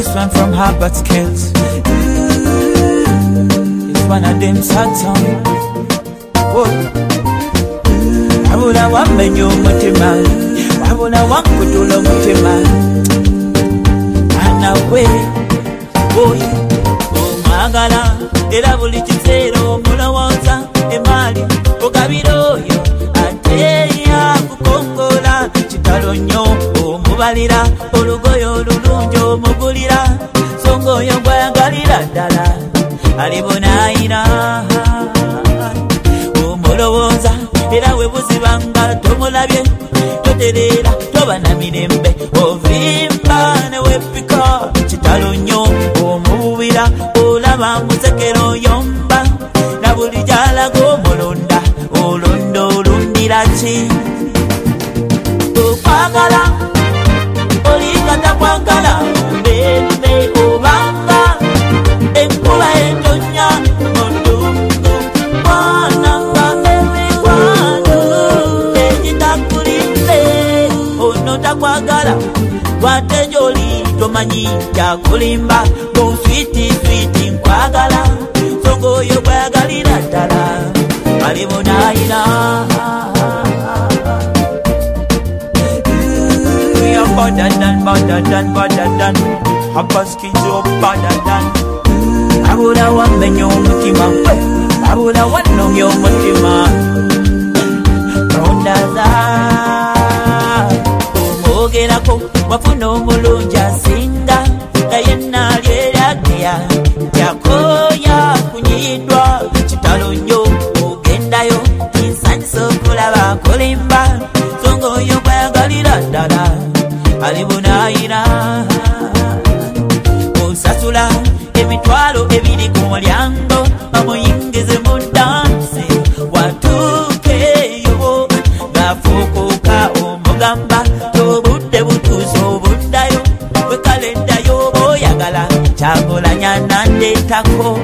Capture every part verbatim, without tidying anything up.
This one from Herbert Skills. It's one of them sad songs. Wabula wamenya omutima, wabula wankutula omutima. Anawe oyo omwagala era buli kiseera omulowooza emaali ogabira oyo ate yakukongola kitalo nnyo omubalira olugoye olulungi omugulira songa oyo gwayagalira ddala alibonaayira omulowooza era we buzibanga tomulabye totereera toba na mirembe ovimba ne wepika kitalo nnyo omububira olaba musekero oyomba na buli gyalaga omulonda olonda olundira ki okwagala olinga takwagala mbembe obanga enkuba entonya ondungu mwananga emikwano egitakulimbe ono takwagala wate gyoli tomanyi kyakulimba muswiti switi nkwagala songa oyo gwayagalira ddala alibonaayira better than, better than, better than. Habas kids up better than. I would have one when you're mutima. I would have one on your mutima. Rondaza. Omogerako, wafuno mulunja singa. Kayena liera kia. Yakoya kunyidwa. Chitalo nyo, ugenda yo. Insani sokulaba kulimba. Songo yo kwa galira dada. Alibonaayira osasula emitwalo ebiri ku mulyango bamuyingize mu dansi watuukeyo gafuukuuka omugamba tobudde butuusa obuddayo wekaleddayo booyagala kyagolanya nandeetako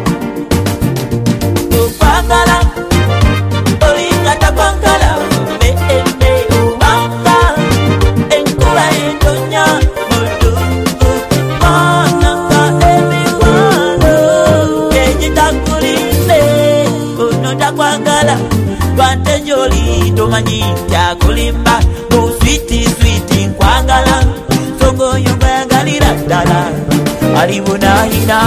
okwagala olinga takwagala mbedde obanga enkuba entonya mulungu mwananga emikwano egitakulimbe ono takwagala lwante gyoli tomanyi kyakulimba muswiti switi nkwagala songa oyo gwayagalira ddala alibonaayira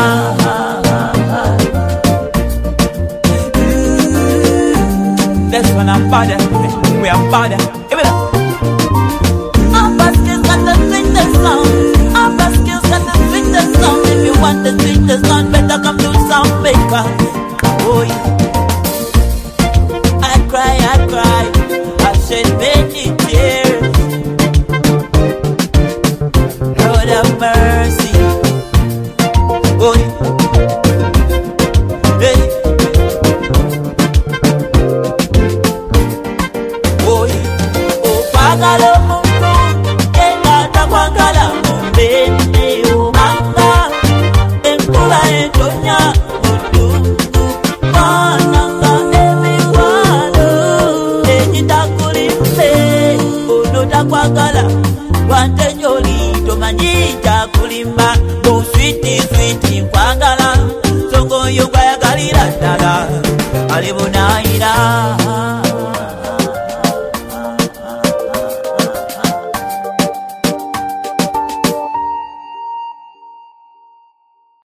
This one I'm bad we are bad give it up Herbert Skills got the sweetest sound. Herbert Skills got the sweetest sound. If you want the sweetest sound, better come to Sound Maker. Oh yeah. I cry, I cry, I shed many tears. Lord have mercy. Oh yeah. Hey. Oh yeah. Oh pagalo. Kwagala wante gyoli tomanyi kyakulimba muswiti switi nkwagala songa oyo gwayagalira ddala alibonaayira